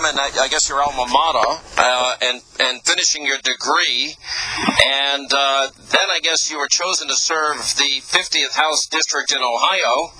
Furman, I guess your alma mater, and finishing your degree, and then I guess you were chosen to serve the 50th House District in Ohio.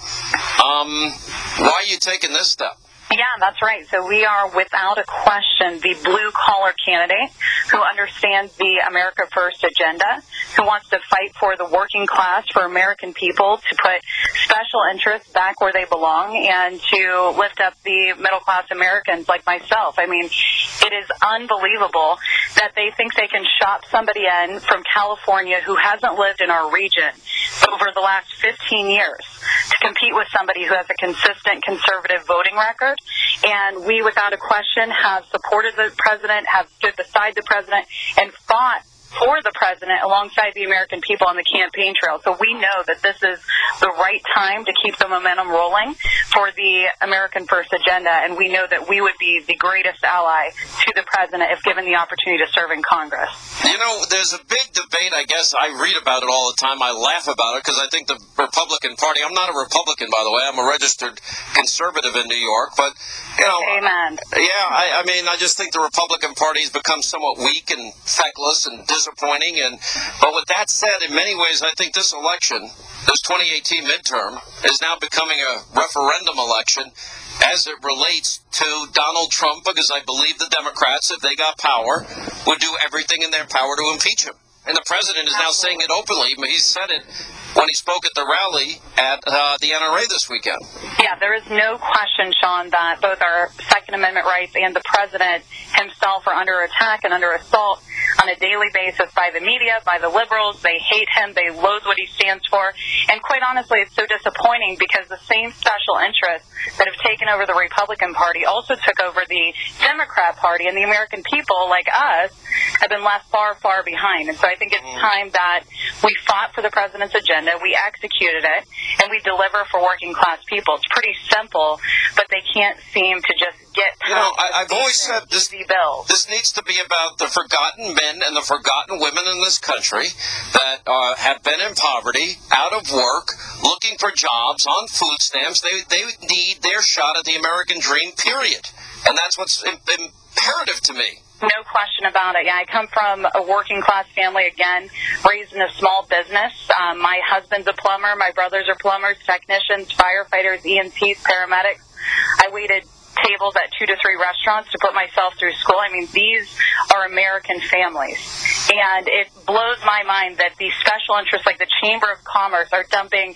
Why are you taking this step? Yeah, that's right. So we are, without a question, the blue-collar candidate who understands the America First agenda, who wants to fight for the working class, for American people, to put special interests back where they belong, and to lift up the middle-class Americans like myself. I mean, it is unbelievable that they think they can shop somebody in from California who hasn't lived in our region over the last 15 years to compete with somebody who has a consistent conservative voting record. And we, without a question, have supported the president, have stood beside the president, and fought for the president alongside the American people on the campaign trail. So we know that this is the right time to keep the momentum rolling for the American First agenda, and we know that we would be the greatest ally to the president if given the opportunity to serve in Congress. You know, there's a big debate, I guess. I read about it all the time. I laugh about it because I think the Republican Party, I'm not a Republican, by the way. I'm a registered conservative in New York, but, you know. Amen. Yeah, I mean, I just think the Republican Party has become somewhat weak and feckless and disappointing. But with that said, in many ways, I think this election, this 2018 midterm, is now becoming a referendum election as it relates to Donald Trump, because I believe the Democrats, if they got power, would do everything in their power to impeach him. And the president is now saying it openly. He said it when he spoke at the rally at the NRA this weekend. Yeah, there is no question, Sean, that both our Second Amendment rights and the president himself are under attack and under assault on a daily basis by the media, by the liberals. They hate him. They loathe what he stands for. And quite honestly, it's so disappointing because the same special interests that have taken over the Republican Party also took over the Democrat Party, and the American people, like us, have been left far, far behind. And so I think it's time that we fought for the president's agenda, we executed it, and we deliver for working class people. It's pretty simple, but they can't seem to just get past. You know, I've always said this needs to be about the forgotten men and the forgotten women in this country that have been in poverty, out of work, looking for jobs, on food stamps. They need their shot at the American dream, period. And that's what's imperative to me. No question about it. Yeah, I come from a working class family, again, raised in a small business. My husband's a plumber. My brothers are plumbers, technicians, firefighters, EMTs, paramedics. I waited tables at 2 to 3 restaurants to put myself through school. I mean, these are American families. And it blows my mind that these special interests like the Chamber of Commerce are dumping,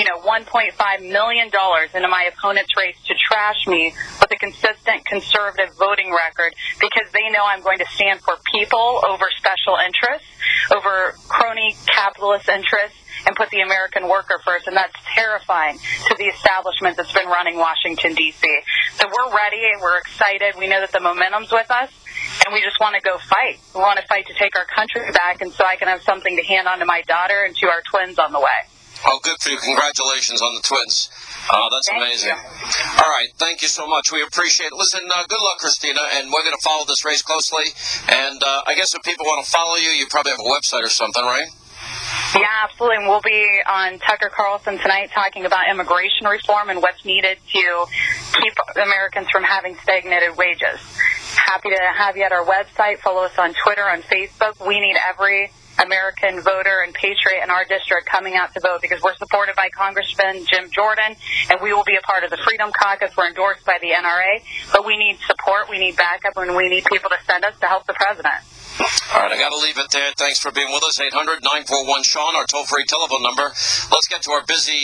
$1.5 million into my opponent's race to trash me with a consistent conservative voting record because they know I'm going to stand for people over special interests, over crony capitalist interests, and put the American worker first, and that's terrifying to the establishment that's been running Washington, D.C. So we're ready, we're excited, we know that the momentum's with us, and we just want to go fight. We want to fight to take our country back, and so I can have something to hand on to my daughter and to our twins on the way. Oh, good for you. Congratulations on the twins. That's amazing. All right. Thank you so much. We appreciate it. Listen, good luck, Christina, and we're going to follow this race closely. And I guess if people want to follow you, you probably have a website or something, right? Yeah, absolutely. And we'll be on Tucker Carlson tonight talking about immigration reform and what's needed to keep Americans from having stagnated wages. Happy to have you at our website. Follow us on Twitter, on Facebook. We need every American voter and patriot in our district coming out to vote because we're supported by Congressman Jim Jordan, and we will be a part of the Freedom Caucus. We're endorsed by the NRA, but we need support, we need backup, and we need people to send us to help the president. All right, I got to leave it there. Thanks for being with us. 800-941-SEAN, our toll-free telephone number. Let's get to our busy